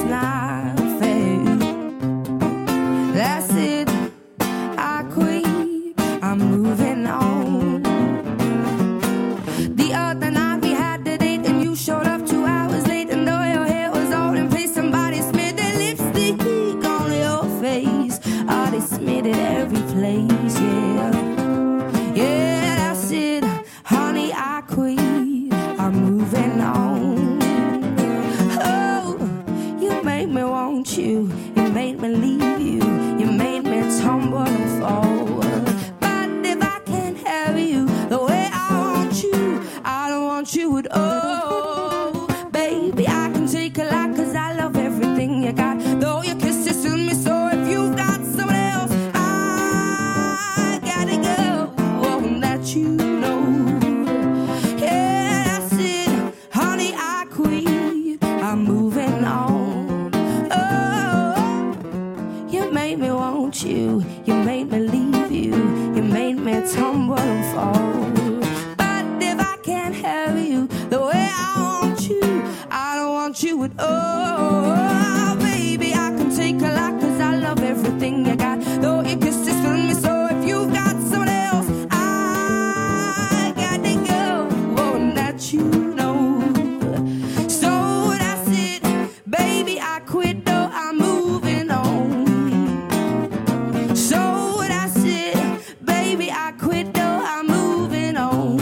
not fair. That's it, I quit, I'm moving on. The other night we had the date and you showed up 2 hours late, and though your hair was all in place, somebody smeared their lipstick on your face. Oh, they smeared it every place, yeah. Yeah, that's it, honey, I quit, I'm moving on. Oh, you made me want you, you made me leave you, you made me tumble and fall. But if I can't have you the way I want you, I don't want you at all. Baby, I can take a lot 'cause I love everything you got. Though your kisses fill me, so if you've got someone else, I gotta go. Oh, that you know. Yeah, that's it, honey, I quit, I'm moving on. Oh, you made me want you, you made me leave you, you made me tumble and fall. But if I can't have you the way I want you, I don't want you at all. Baby, I can take a lot 'cause I love everything you got. Though your kisses fill me, so if you've got someone else, I got to go. Oh, and that you know. So that's it, baby, I quit, though I'm moving on. So that's it, baby, I quit, though I'm moving on.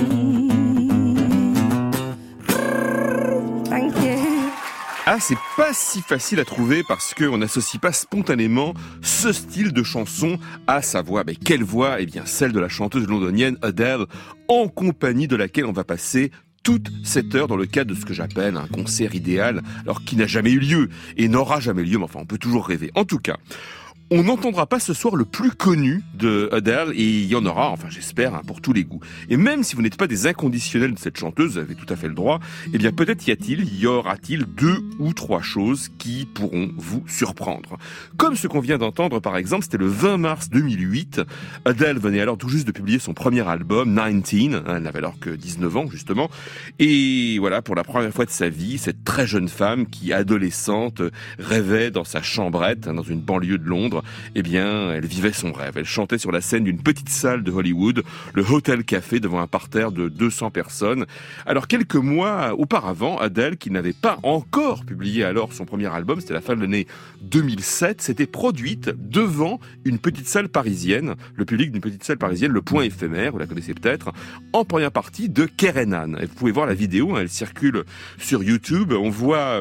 Thank you. Ah, c'est pas si facile à trouver parce qu'on n'associe pas spontanément ce style de chanson à sa voix. Mais quelle voix? Eh bien, celle de la chanteuse londonienne Adele, en compagnie de laquelle on va passer toute cette heure dans le cadre de ce que j'appelle un concert idéal, alors qui n'a jamais eu lieu et n'aura jamais lieu, mais enfin, on peut toujours rêver. En tout cas, on n'entendra pas ce soir le plus connu de Adele, et il y en aura, enfin j'espère, pour tous les goûts. Et même si vous n'êtes pas des inconditionnels de cette chanteuse, vous avez tout à fait le droit, eh bien peut-être y aura-t-il 2 ou 3 choses qui pourront vous surprendre. Comme ce qu'on vient d'entendre par exemple, c'était le 20 mars 2008. Adele venait alors tout juste de publier son premier album, 19, elle n'avait alors que 19 ans justement. Et voilà, pour la première fois de sa vie, cette très jeune femme qui, adolescente, rêvait dans sa chambrette, dans une banlieue de Londres, eh bien, elle vivait son rêve. Elle chantait sur la scène d'une petite salle de Hollywood, le Hotel Café, devant un parterre de 200 personnes. Alors, quelques mois auparavant, Adele, qui n'avait pas encore publié alors son premier album, c'était la fin de l'année 2007, s'était produite devant une petite salle parisienne, le public d'une petite salle parisienne, le Point Éphémère, vous la connaissez peut-être, en première partie de Kerenan. Et vous pouvez voir la vidéo, elle circule sur YouTube. On voit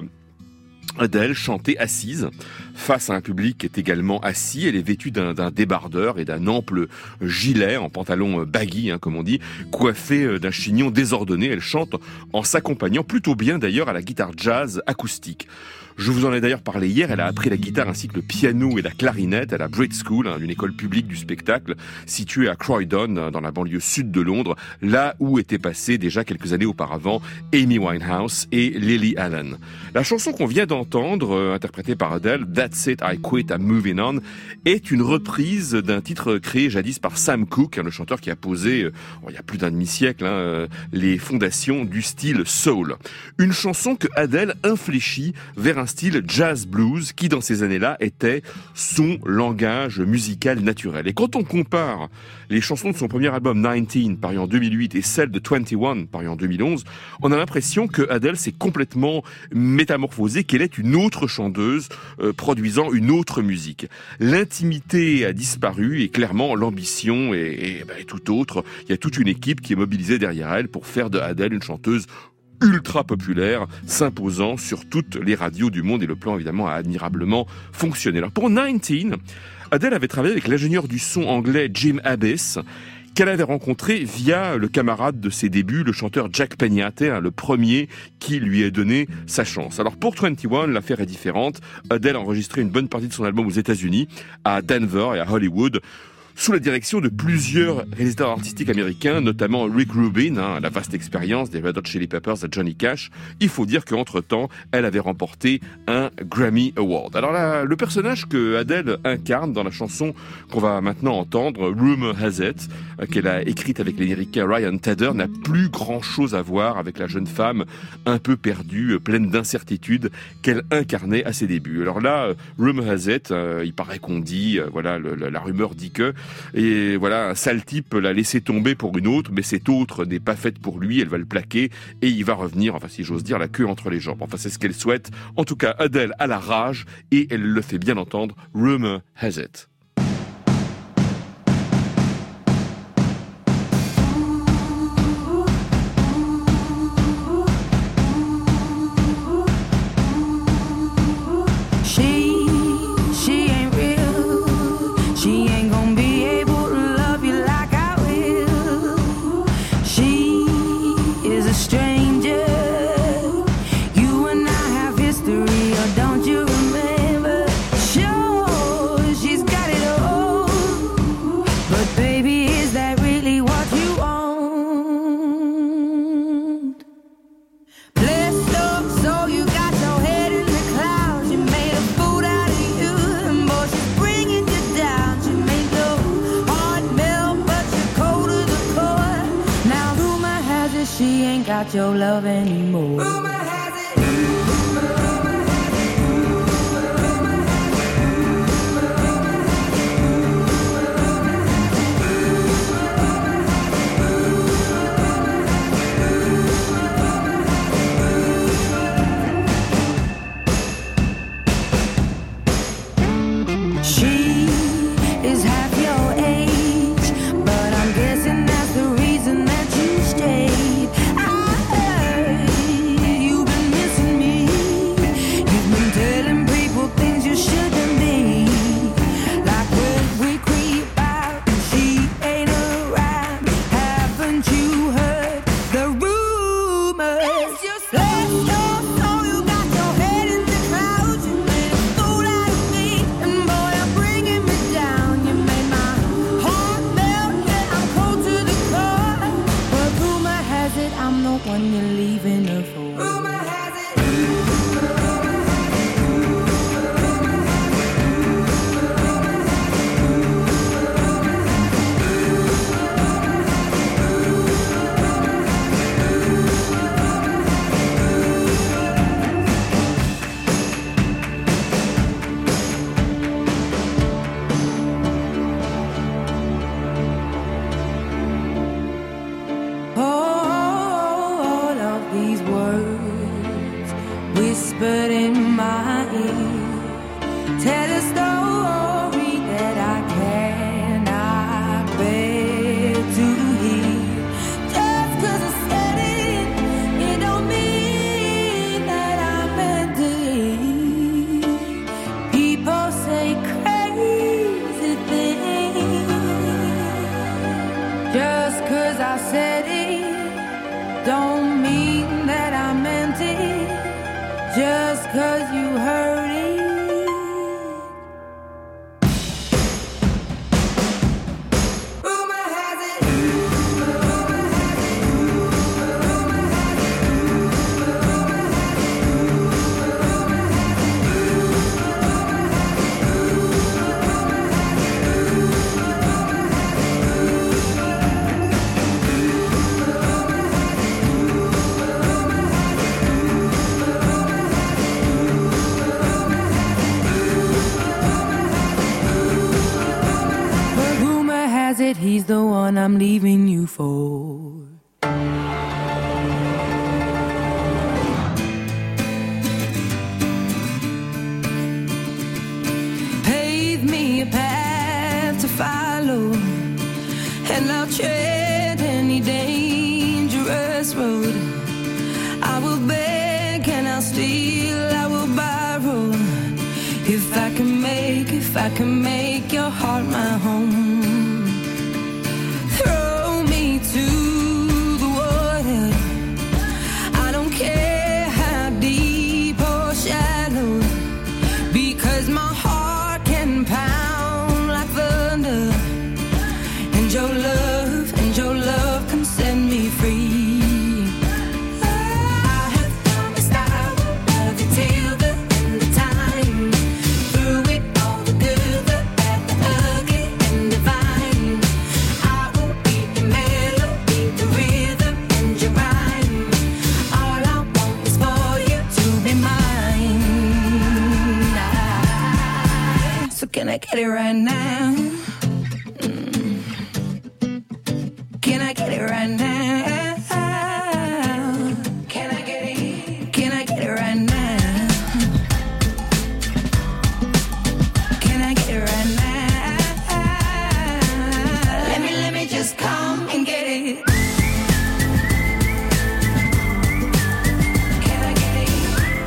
Adele chanter assise face à un public qui est également assis. Elle est vêtue d'un débardeur et d'un ample gilet en pantalon baggy, comme on dit, coiffée d'un chignon désordonné. Elle chante en s'accompagnant plutôt bien d'ailleurs à la guitare jazz acoustique. Je vous en ai d'ailleurs parlé hier, elle a appris la guitare ainsi que le piano et la clarinette à la Brit School, une école publique du spectacle située à Croydon, dans la banlieue sud de Londres, là où étaient passées déjà quelques années auparavant Amy Winehouse et Lily Allen. La chanson qu'on vient d'entendre, interprétée par Adele, That's It, I Quit, I'm Moving On, est une reprise d'un titre créé jadis par Sam Cooke, le chanteur qui a posé, il y a plus d'un demi-siècle, les fondations du style soul. Une chanson que Adele infléchit vers un style jazz blues qui, dans ces années-là, était son langage musical naturel. Et quand on compare les chansons de son premier album 19, paru en 2008, et celles de 21, paru en 2011, on a l'impression que Adele s'est complètement métamorphosée, qu'elle est une autre chanteuse produisant une autre musique. L'intimité a disparu et clairement l'ambition est tout autre. Il y a toute une équipe qui est mobilisée derrière elle pour faire de Adele une chanteuse ultra populaire, s'imposant sur toutes les radios du monde, et le plan évidemment a admirablement fonctionné. Alors pour 19, Adele avait travaillé avec l'ingénieur du son anglais Jim Abbas, qu'elle avait rencontré via le camarade de ses débuts, le chanteur Jack Peñate, le premier qui lui a donné sa chance. Alors pour 21, l'affaire est différente. Adele a enregistré une bonne partie de son album aux États-Unis, à Denver et à Hollywood. sous la direction de plusieurs réalisateurs artistiques américains, notamment Rick Rubin, la vaste expérience des Red Hot Chili Peppers à Johnny Cash. Il faut dire qu'entre-temps, elle avait remporté un Grammy Award. Alors là, le personnage que Adele incarne dans la chanson qu'on va maintenant entendre, Rumor Has It, qu'elle a écrite avec l'américain Ryan Tedder, n'a plus grand-chose à voir avec la jeune femme un peu perdue, pleine d'incertitudes qu'elle incarnait à ses débuts. Alors là, Rumor Has It, il paraît qu'on dit, la rumeur dit que, et voilà, un sale type l'a laissé tomber pour une autre, mais cette autre n'est pas faite pour lui, elle va le plaquer, et il va revenir, enfin si j'ose dire, la queue entre les jambes. Enfin c'est ce qu'elle souhaite. En tout cas, Adele a la rage, et elle le fait bien entendre, Rumor Has It. Got your love anymore. She is half your age, but I'm guessing that's the reason that you stayed. Whispered in my ear, tell a story that I cannot bear to hear. Just 'cause I said it, it don't mean that I meant it. People say crazy things. Just 'cause I said it, don't mean that I meant it. Just 'cause you heard it. Rumor has it. Rumor has it. Rumor has it. Rumor has it. Rumor has it. He's the one I'm leaving you for. Pave me a path to follow, and I'll tread any dangerous road. I will beg and I'll steal, I will borrow. If I can make your heart my home. I get it right now? Can I get it right now? Can I get it? Can I get it right now? Can I get it right now? Let me just come and get it. Can I get it?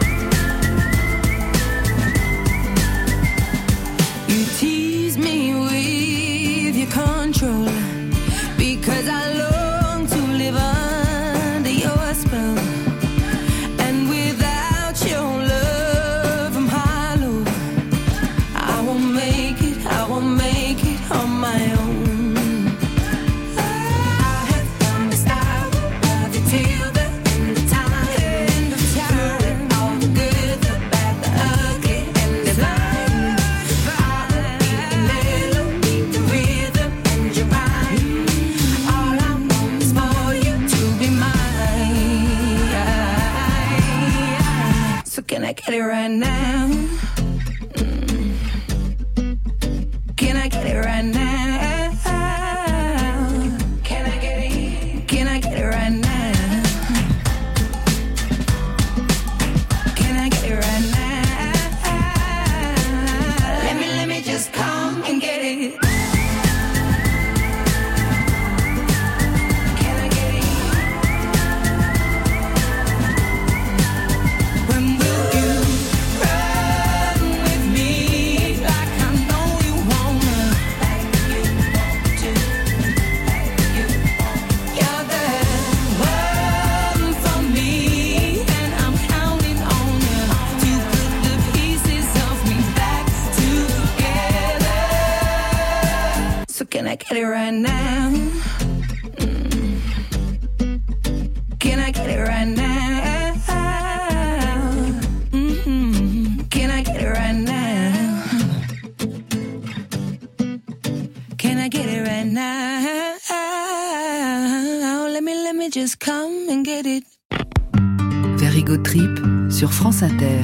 You tease me with your control, because I long to live under your spell. And without your love, I'm hollow. I won't make it on my own. I have come to stop love you till the end of time. Through all the good, the bad, the ugly, and the blind. Follow the melody, the rhythm, and your rhyme. All I want is for you to be mine. So can I get it right now? Can I get it right now? Can I get it? Can I get it right now? Can I get it right now? Let me just come and get it. Can I get it? When will you run with me like I know you wanna? Like you want to, like you want. You're the one for me, and I'm counting on you to put the pieces of me back together. So can I get it right now? Can I get it right now? Can I get it right now? Can I get it right now? Let me just come and get it. Very Good Trip sur France Inter.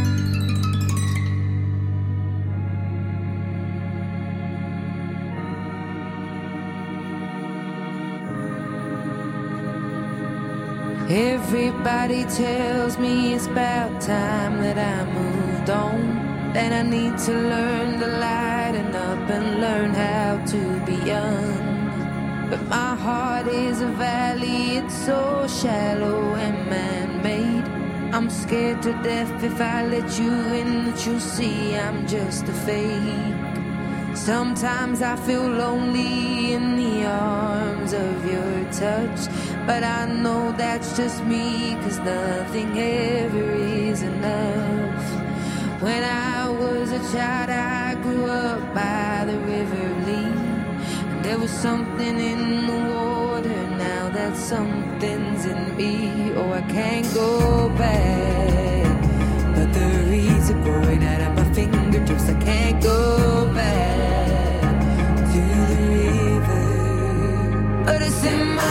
Everybody tells me it's about time that I moved on, that I need to learn to lighten up and learn how to be young. But my heart is a valley, it's so shallow and man-made. I'm scared to death if I let you in, that you'll see I'm just a fake. Sometimes I feel lonely in the arms of your touch, but I know that's just me, 'cause nothing ever is enough. When I was a child, I grew up by the river Lee, and there was something in the water, now that something's in me. Oh, I can't go back, but the reeds are growing out of my fingertips. I can't go back to the river, but it's in my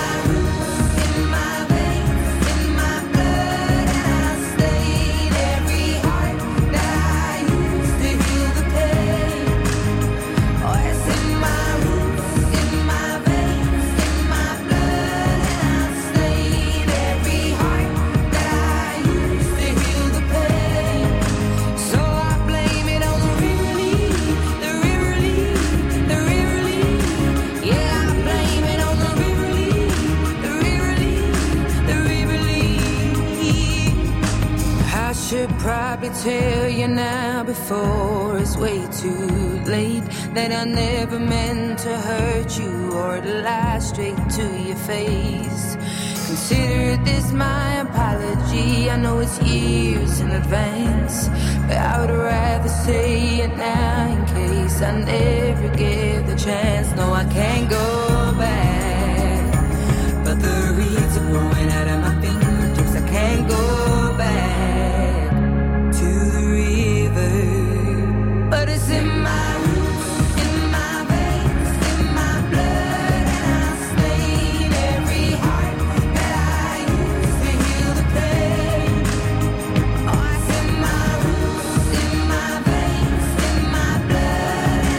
probably tell you now before it's way too late, that I never meant to hurt you or to lie straight to your face. Consider this my apology, I know it's years in advance, but I would rather say it now in case I never get the chance. No, I can't go back, but the reeds are growing out of my fingertips. I can't go back to the river, but it's in my roots, in my veins, in my blood, and I stain every heart that I used to heal the pain. Oh, it's in my roots, in my veins, in my blood, and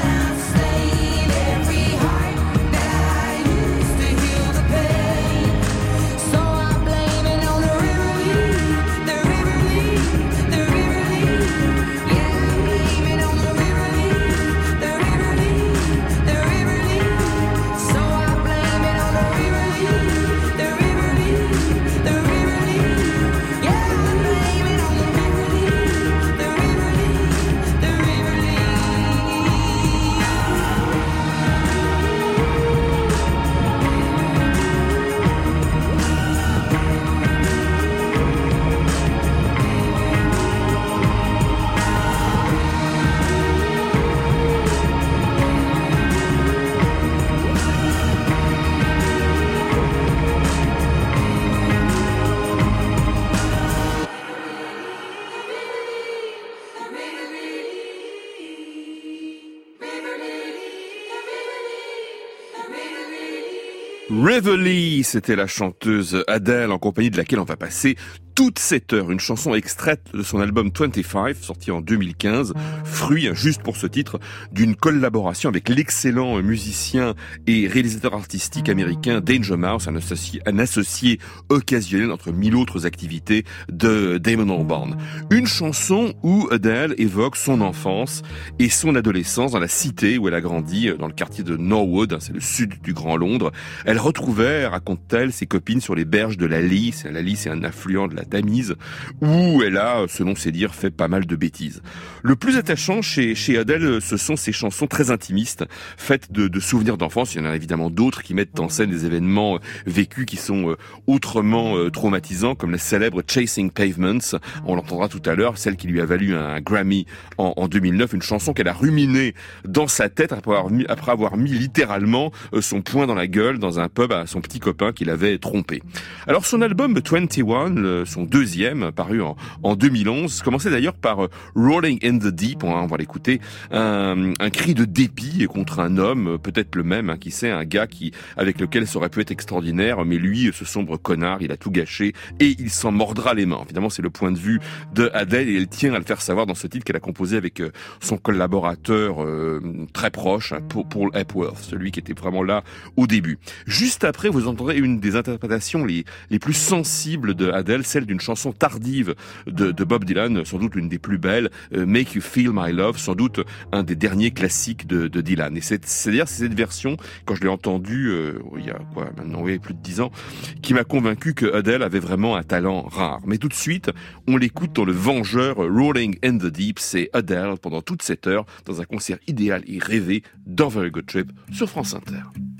Reveille, c'était la chanteuse Adele en compagnie de laquelle on va passer toute cette heure. Une chanson extraite de son album 25, sorti en 2015, fruit, juste pour ce titre, d'une collaboration avec l'excellent musicien et réalisateur artistique américain Danger Mouse, un associé occasionnel entre mille autres activités de Damon Albarn. Une chanson où Adele évoque son enfance et son adolescence dans la cité où elle a grandi, dans le quartier de Norwood, c'est le sud du Grand Londres. Elle retrouvait, raconte-t-elle, ses copines sur les berges de la Lee. La Lee, c'est un affluent de la Tamise, où elle a, selon ses dires, fait pas mal de bêtises. Le plus attachant chez Adele, ce sont ses chansons très intimistes, faites de souvenirs d'enfance. Il y en a évidemment d'autres qui mettent en scène des événements vécus qui sont autrement traumatisants, comme la célèbre Chasing Pavements. On l'entendra tout à l'heure, celle qui lui a valu un Grammy en 2009, une chanson qu'elle a ruminée dans sa tête après avoir mis littéralement son poing dans la gueule dans un pub à son petit copain qui l'avait trompé. Alors son album 21, son deuxième, paru en 2011, commençait d'ailleurs par Rolling in the Deep, on va l'écouter, un cri de dépit contre un homme, peut-être le même, qui sait, un gars avec lequel ça aurait pu être extraordinaire, mais lui, ce sombre connard, il a tout gâché et il s'en mordra les mains. Évidemment, c'est le point de vue de Adele et elle tient à le faire savoir dans ce titre qu'elle a composé avec son collaborateur très proche, Paul Epworth, celui qui était vraiment là au début. Juste après, vous entendrez une des interprétations les plus sensibles de Adele, celle d'une chanson tardive de Bob Dylan, sans doute l'une des plus belles, Make You Feel My Love, sans doute un des derniers classiques de Dylan. Et c'est-à-dire, c'est cette version, quand je l'ai entendue, il y a maintenant, plus de 10 ans, qui m'a convaincu que Adele avait vraiment un talent rare. Mais tout de suite, on l'écoute dans le vengeur Rolling in the Deep, c'est Adele pendant toute cette heure, dans un concert idéal et rêvé dans Very Good Trip sur France Inter.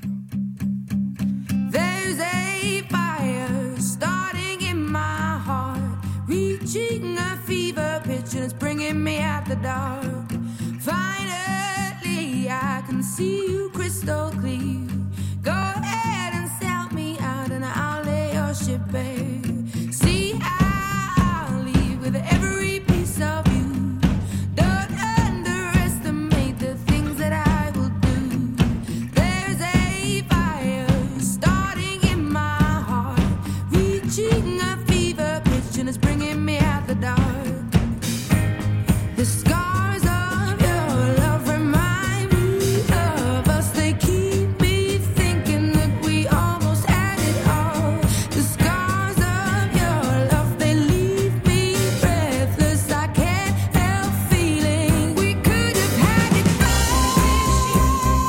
There's a fire starting in my heart, reaching a fever pitch and it's bringing me out the dark. Finally, I can see you crystal clear. Go ahead and sell me out and I'll lay your ship bare. See, I'll leave with every piece of you. Don't underestimate the things that I will do. There's a fire starting in my heart, reaching a fever pitch and it's bringing me out the dark. The scars of your love remind me of us. They keep me thinking that we almost had it all. The scars of your love, they leave me breathless. I can't help feeling we could have had it all.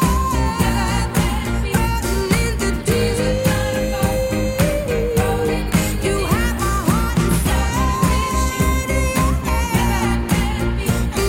Rolling in the deep, you have my heart and soul.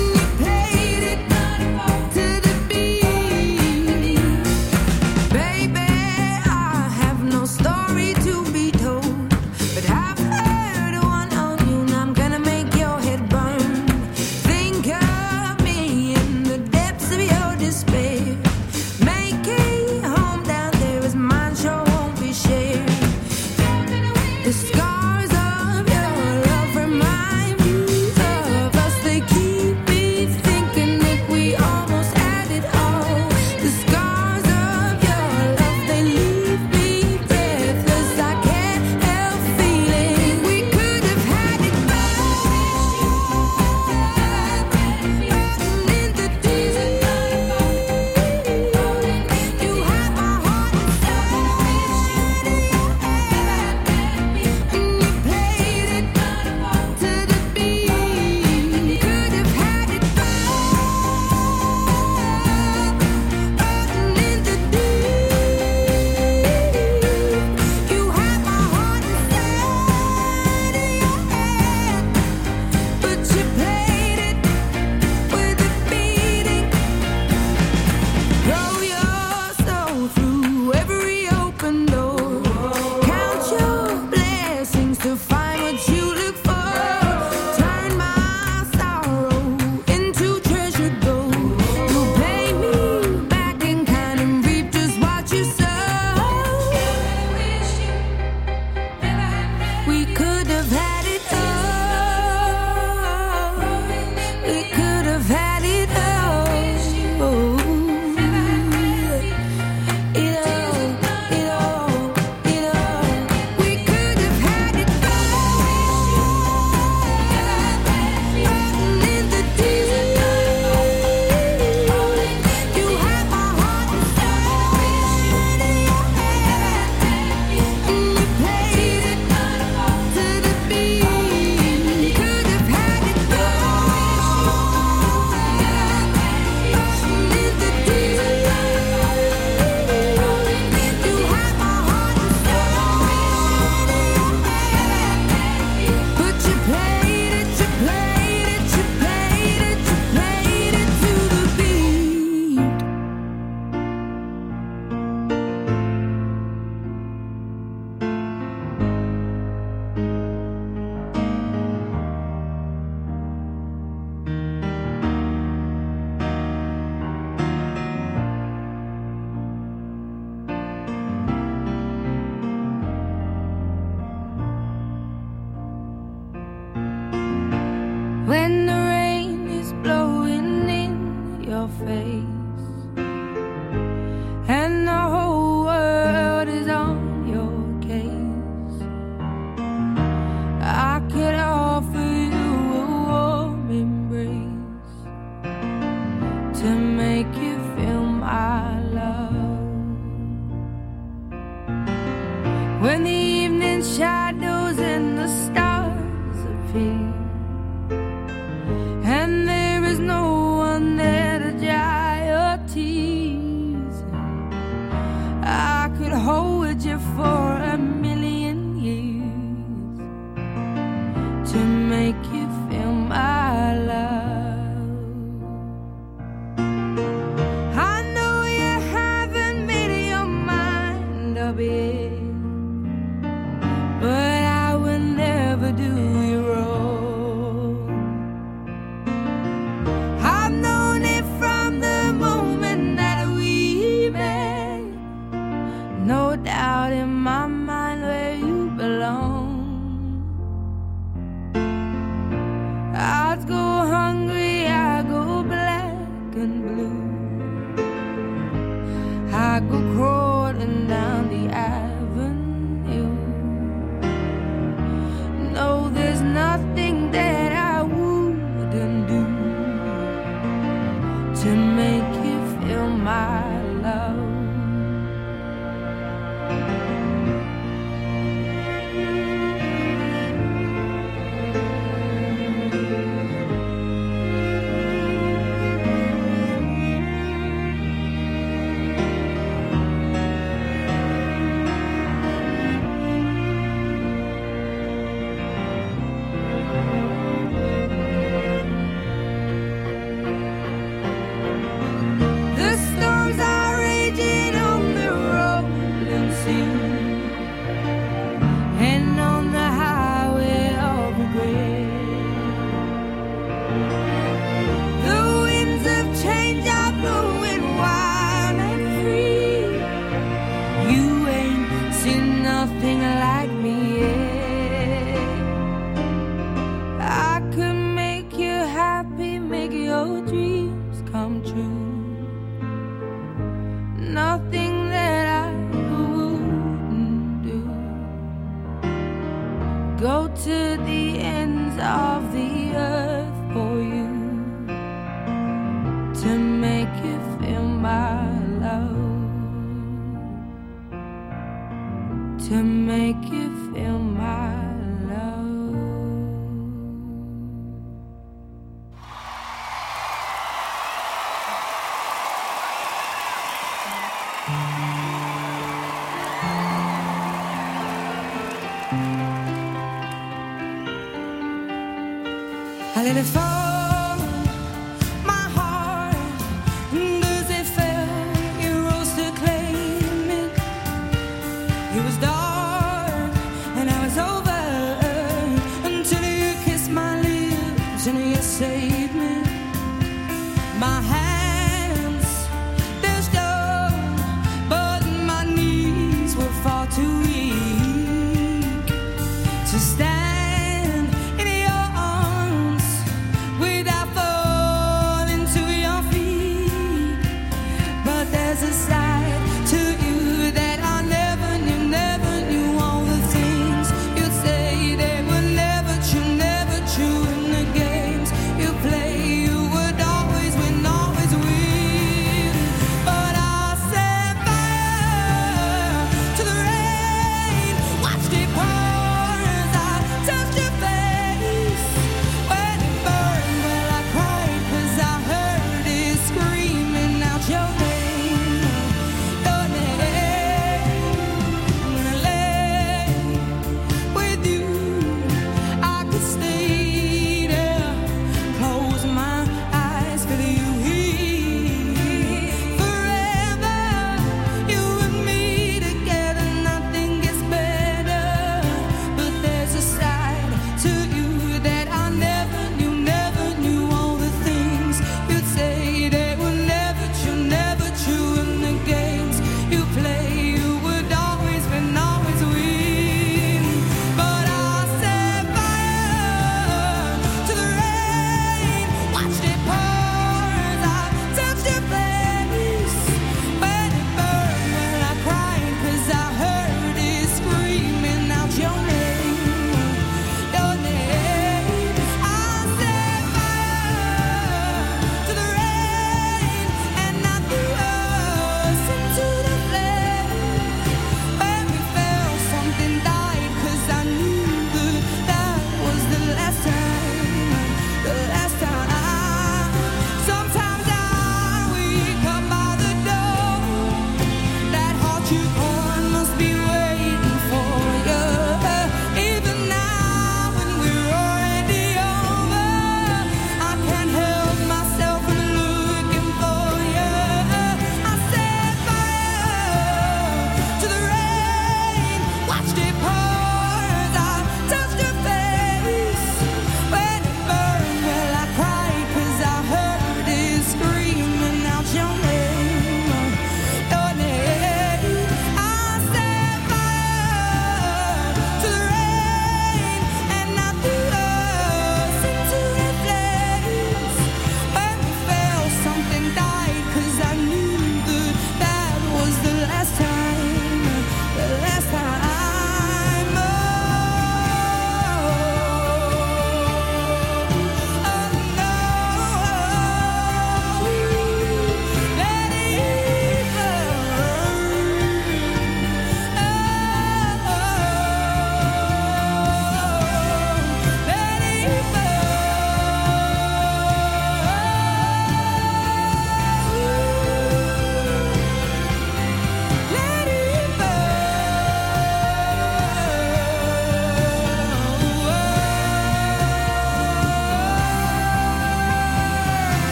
when the rain is blowing in your face and the whole world is on your case. I could offer you a warm embrace to make you feel my love. When the evening shadows and the stars appear and there is no one there to dry your tears, I could hold you for a million years to make you feel my love. I know you haven't made your mind up yet, but I will never do you wrong. I've known it from the moment that we met. No doubt in my mind where you belong. I'd go hungry, I go black and blue, I go crawling down the avenue. No, there's nothing that I wouldn't do to make you feel my love. The storms are raging on the rolling sea and on the highway of regret. The winds of change are blowing wild and free. You ain't seen nothing like me yet. I could make you happy, make your dreams come true. Nothing that I wouldn't do. Go to the ends of the earth for you to make you feel my love. To make you feel my love. I let it fall, my heart, as it fell, you rose to claim it. It was dark and I was over until you kissed my lips and you saved me. My hands, they're strong, but my knees were far too weak to stand in your arms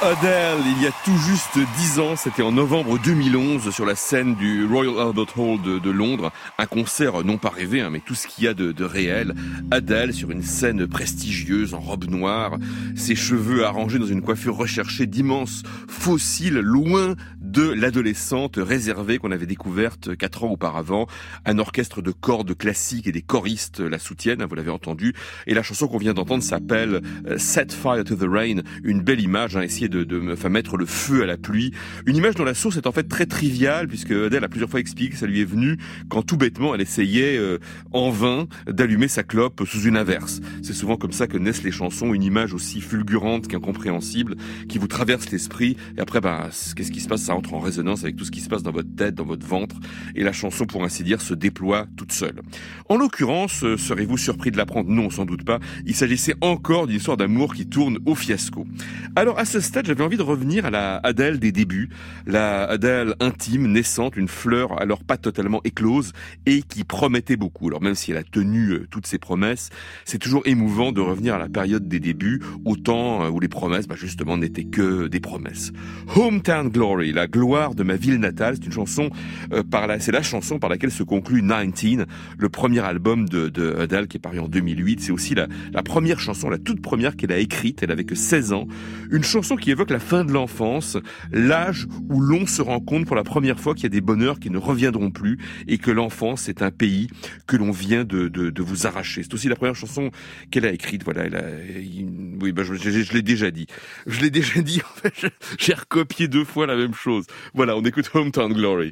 Adele, il y a tout juste 10 ans, c'était en novembre 2011 sur la scène du Royal Albert Hall de Londres, un concert non pas rêvé, mais tout ce qu'il y a de réel. Adele sur une scène prestigieuse en robe noire, ses cheveux arrangés dans une coiffure recherchée d'immenses fossiles, loin de l'adolescente réservée qu'on avait découverte 4 ans auparavant. Un orchestre de cordes classiques et des choristes la soutiennent, vous l'avez entendu, et la chanson qu'on vient d'entendre s'appelle Set Fire to the Rain, une belle image, essayer de mettre le feu à la pluie. Une image dont la source est en fait très triviale, puisque Adele a plusieurs fois expliqué que ça lui est venu quand tout bêtement elle essayait en vain d'allumer sa clope sous une averse. C'est souvent comme ça que naissent les chansons, une image aussi fulgurante qu'incompréhensible, qui vous traverse l'esprit, et après qu'est-ce qui se passe? Ça entre en résonance avec tout ce qui se passe dans votre tête, dans votre ventre, et la chanson, pour ainsi dire, se déploie toute seule. En l'occurrence, serez-vous surpris de l'apprendre? Non, sans doute pas. Il s'agissait encore d'une histoire d'amour qui tourne au fiasco. Alors à ce stade, j'avais envie de revenir à la Adele des débuts, la Adele intime, naissante, une fleur alors pas totalement éclose et qui promettait beaucoup. Alors même si elle a tenu toutes ses promesses, c'est toujours émouvant de revenir à la période des débuts, au temps où les promesses, justement, n'étaient que des promesses. Hometown Glory, la gloire de ma ville natale, c'est une chanson c'est la chanson par laquelle se conclut 19, le premier album de Adele qui est paru en 2008. C'est aussi la première chanson, la toute première qu'elle a écrite. Elle avait que 16 ans. Une chanson qui évoque la fin de l'enfance, l'âge où l'on se rend compte pour la première fois qu'il y a des bonheurs qui ne reviendront plus et que l'enfance est un pays que l'on vient de vous arracher. C'est aussi la première chanson qu'elle a écrite. Voilà, je l'ai déjà dit. En fait, j'ai recopié 2 fois la même chose. Voilà, on écoute Hometown Glory.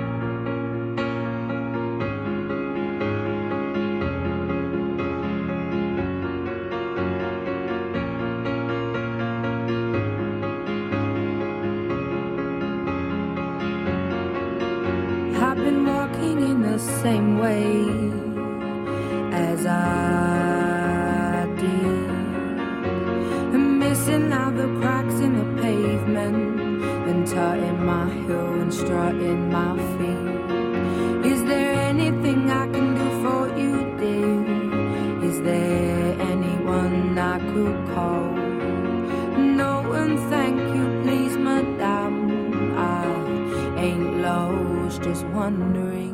I've been walking in the same way as I did, and missing out the cracks in the pavement, and tutting my heel and strutting my feet. Is there anything I can do for you, dear? Is there anyone I could call? No, and thank you, please, madame, I ain't lost, just wondering.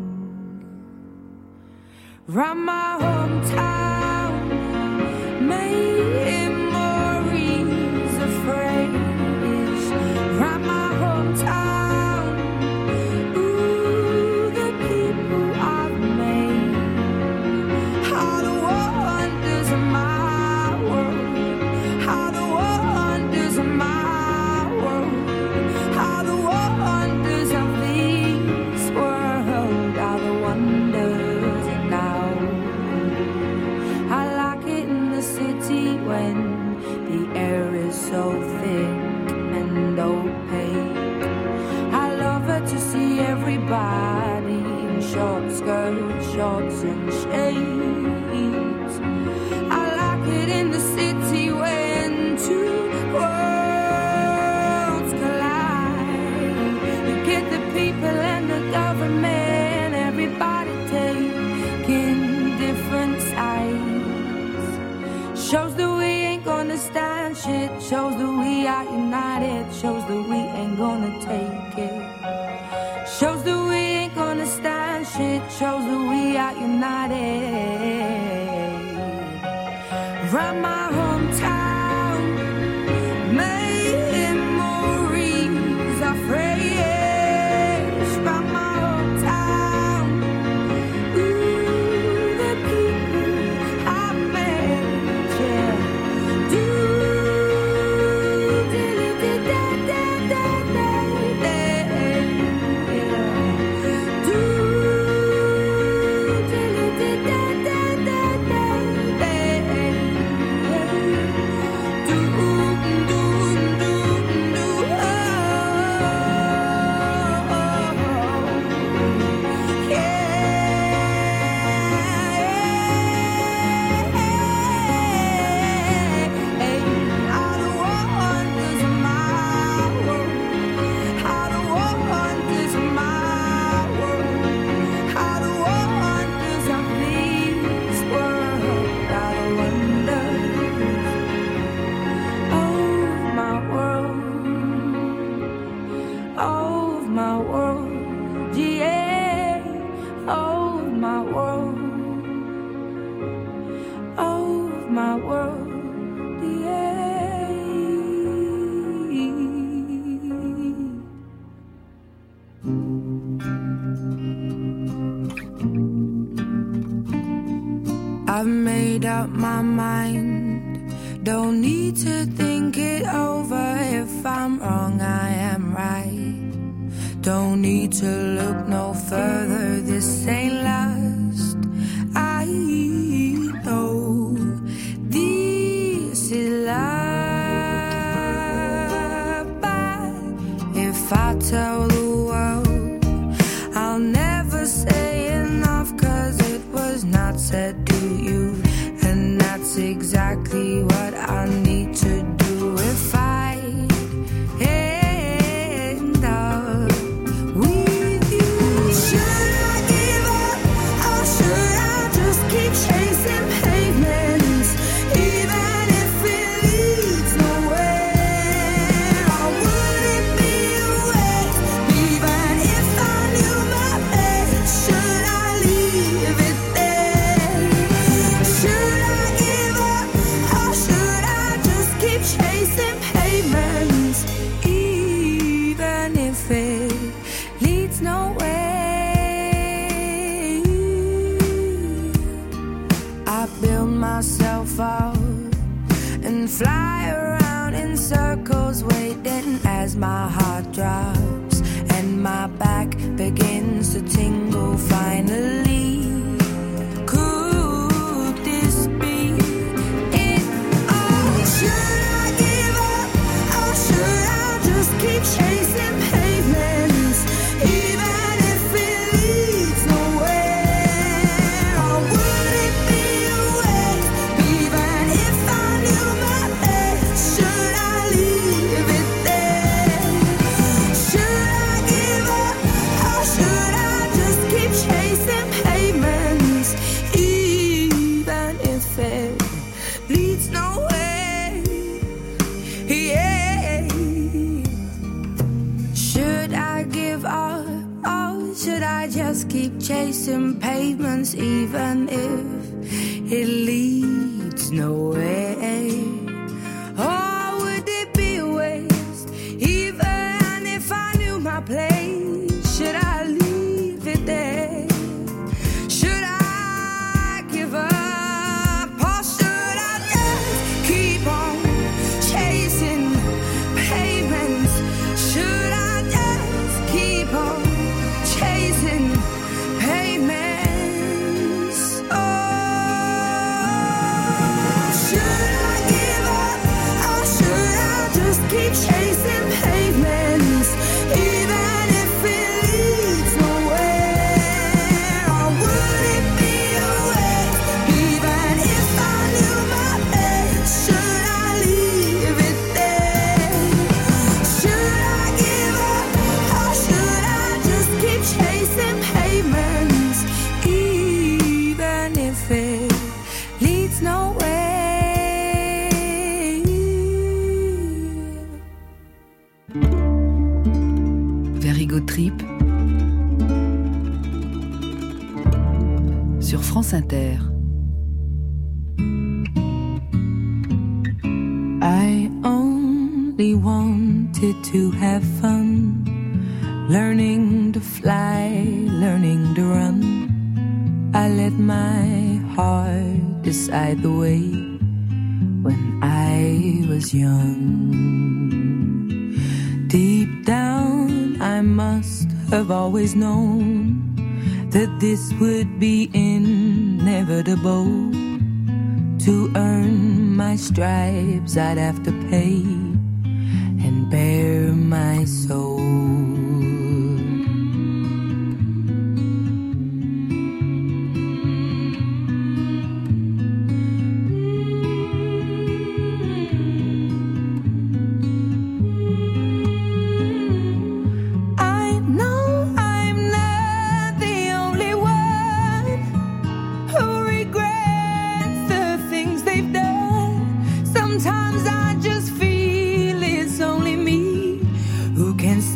Round my hometown, memories of phrase. Round my hometown, ooh, the people I've made. How the wonders of my world, how the wonders of my world, how the wonders of this world, how the wonders now. I like it in the city when the air is so thick and opaque. I love it to see everybody in short skirts, shorts and shades. I like it in the city when two worlds collide. You get the people and the government, everybody taking different sides. Shows that we ain't gonna stand shit, shows that we are united, shows that we ain't gonna take it. Shows that we ain't gonna stand shit, shows that we are united. Round my hometown, memories are fresh. Round my hometown, ooh, the people I've met, yeah. my world. I've made up my mind, don't need to think it over. If I'm wrong, I am right. Don't need to look no further, this ain't last. I know this is love, but if I tell the world, I'll never say enough, 'cause it was not said to you, and that's exactly what I need to do if I end up with you. Should I give up, or should I just keep chasing pavements, even if it leads nowhere? Or would it be a waste, even if I knew my best? Should I leave it there? Should I give up, or should I just keep chasing pavements, even if it leads nowhere? I build myself up and fly around in circles, waiting as my heart drops and my back begins to tingle. Finally, could this be it? Oh, should I give up, or should I just keep chasing pavements, even if it leads nowhere? Or would it be a waste, even if I knew my best? Should I leave it there? Should I give up, or should I just keep chasing pavements, even if it leads nowhere? Yeah. Should I give up, or should I just keep chasing pavements, even if it leads nowhere? Or would it be a waste, even if I knew my place? Should I leave it there? Should I give up, or should I just keep on chasing pavements? Should I just keep on chasing pavements? Oh, should I give up, or should I just keep chasing pavements, even if it leads nowhere? Or would it be a waste, even if I knew my best? Should I leave it there? Should I give up, or should I just keep chasing pavements, even if it leads nowhere? Verigo Trip sur France Inter. I only wanted to have fun, learning to fly, learning to run. I let my heart decide the way when I was young. Deep down, I must have always known that this would be inevitable. To earn my stripes, I'd have to pay and bare my soul. I know I'm not the only one who regrets the things they've done. Sometimes I just feel it's only me who can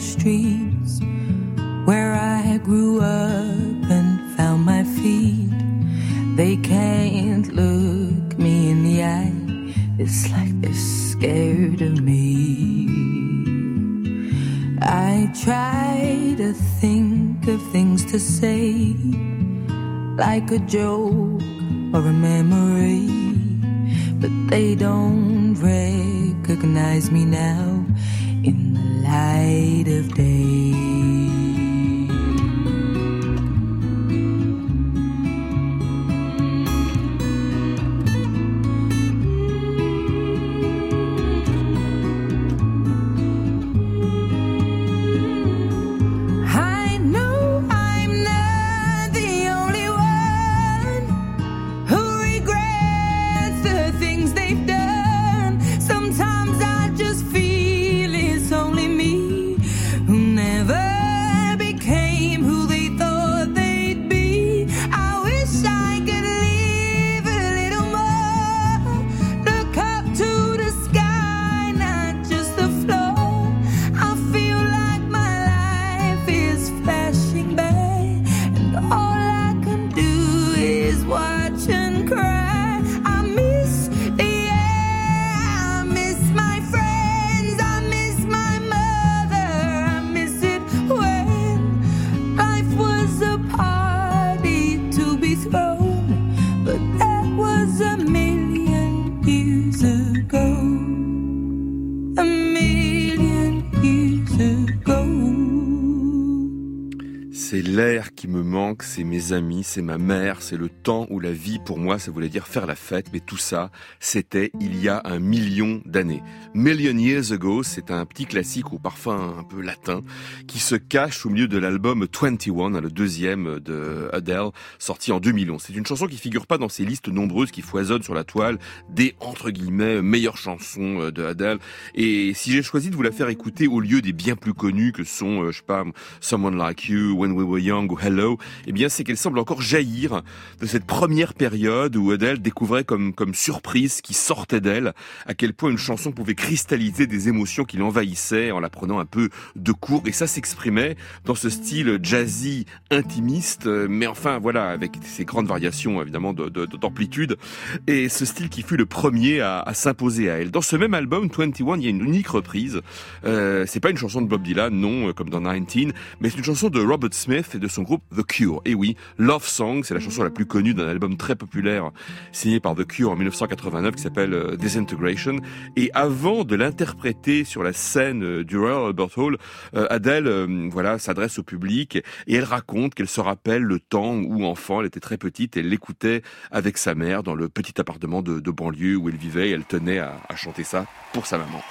streets where I grew up and found my feet. They can't look me in the eye. It's like they're scared of me. I try to think of things to say, like a joke or a memory, but they don't recognize me now in the light of day. C'est l'air qui me manque, c'est mes amis, c'est ma mère, c'est le temps où la vie, pour moi, ça voulait dire faire la fête. Mais tout ça, c'était il y a 1 million d'années. Million Years Ago, c'est un petit classique au parfum un peu latin qui se cache au milieu de l'album 21, le deuxième de Adele, sorti en 2011. C'est une chanson qui figure pas dans ces listes nombreuses qui foisonnent sur la toile des, entre guillemets, meilleures chansons de Adele. Et si j'ai choisi de vous la faire écouter au lieu des bien plus connues que sont, je sais pas, Someone Like You, When We Were Young ou Hello, eh bien c'est qu'elle semble encore jaillir de cette première période où Adele découvrait comme surprise qui sortait d'elle, à quel point une chanson pouvait cristalliser des émotions qui l'envahissaient en la prenant un peu de court, et ça s'exprimait dans ce style jazzy intimiste, mais enfin voilà, avec ces grandes variations évidemment d'amplitude, et ce style qui fut le premier à s'imposer à elle. Dans ce même album 21, il y a une unique reprise, c'est pas une chanson de Bob Dylan, non, comme dans 19, mais c'est une chanson de Robert Smith et de son groupe The Cure. Et oui, Love Song, c'est la chanson la plus connue d'un album très populaire signé par The Cure en 1989 qui s'appelle Disintegration. Et avant de l'interpréter sur la scène du Royal Albert Hall, Adele voilà, s'adresse au public et elle raconte qu'elle se rappelle le temps où enfant, elle était très petite et elle l'écoutait avec sa mère dans le petit appartement de banlieue où elle vivait, et elle tenait à chanter ça pour sa maman.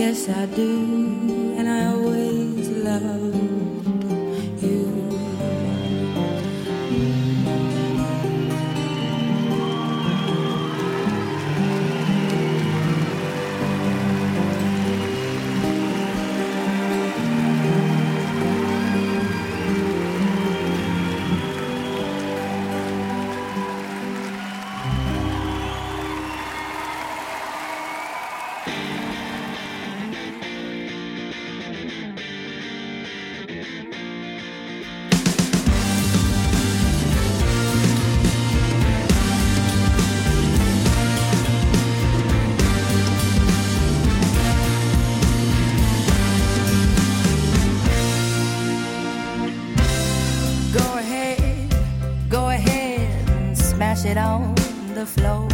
Yes, I do, and I always love you. Go ahead and smash it on the floor.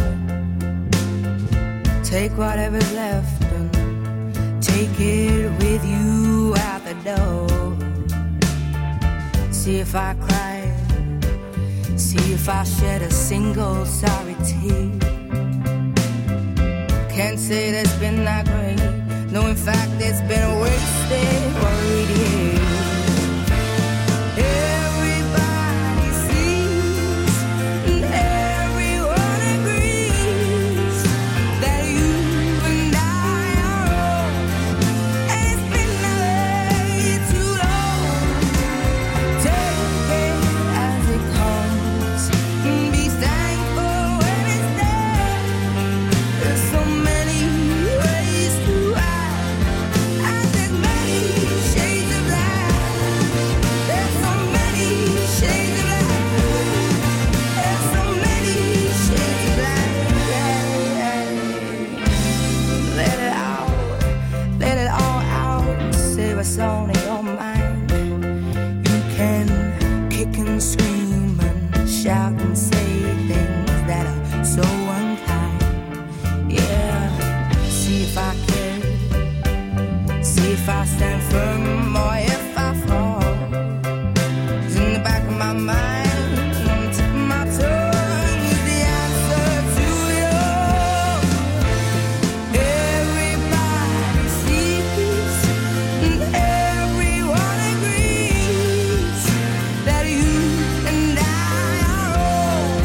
Take whatever's left and take it with you out the door. See if I cry, see if I shed a single sorry tear. Can't say that's been that great, no in fact it's been a wasted, worried year. That you and I are all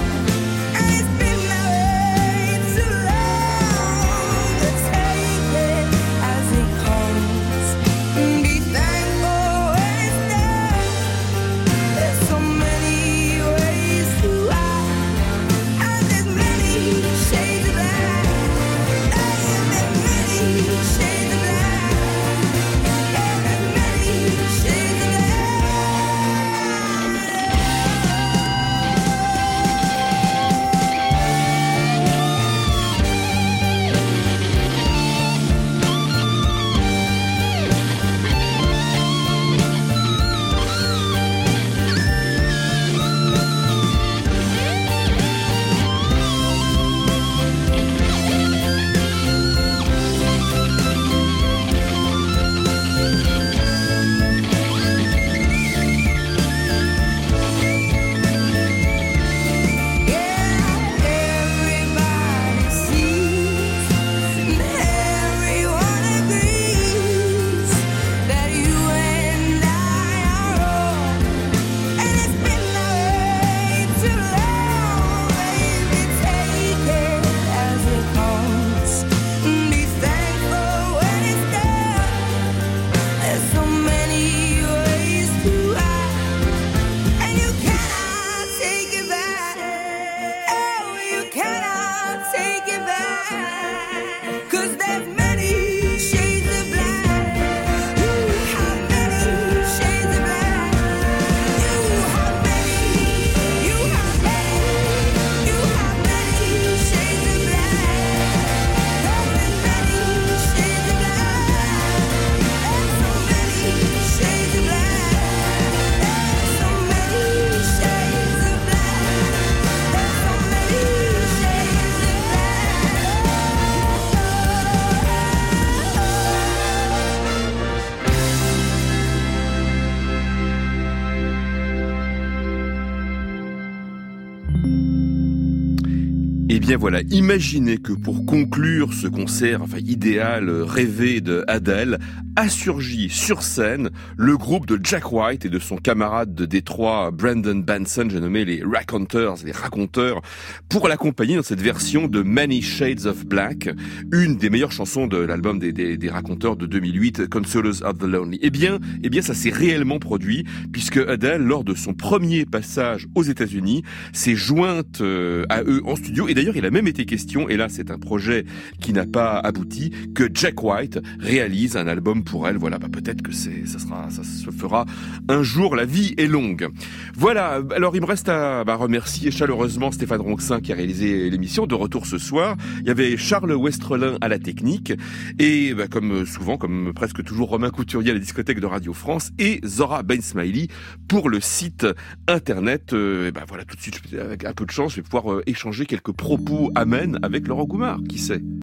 Eh bien voilà, imaginez que pour conclure ce concert idéal, rêvé de Adele, a surgi sur scène le groupe de Jack White et de son camarade de Détroit Brandon Benson, j'ai nommé les Raconteurs, pour l'accompagner dans cette version de Many Shades of Black, une des meilleures chansons de l'album des Raconteurs de 2008, Consolers of the Lonely. Eh bien ça s'est réellement produit, puisque Adele, lors de son premier passage aux États-Unis, s'est jointe à eux en studio. Et d'ailleurs, il a même été question, et là c'est un projet qui n'a pas abouti, que Jack White réalise un album pour elle. Voilà, peut-être que ça se fera un jour, la vie est longue. Voilà, alors il me reste à remercier chaleureusement Stéphane Ronxin qui a réalisé l'émission. De retour ce soir, il y avait Charles Westrelin à la technique, et comme souvent, comme presque toujours, Romain Couturier à la discothèque de Radio France, et Zora Ben Smiley pour le site internet. Voilà, tout de suite, avec un peu de chance, je vais pouvoir échanger quelques propos amènes avec Laurent Goumard, qui sait.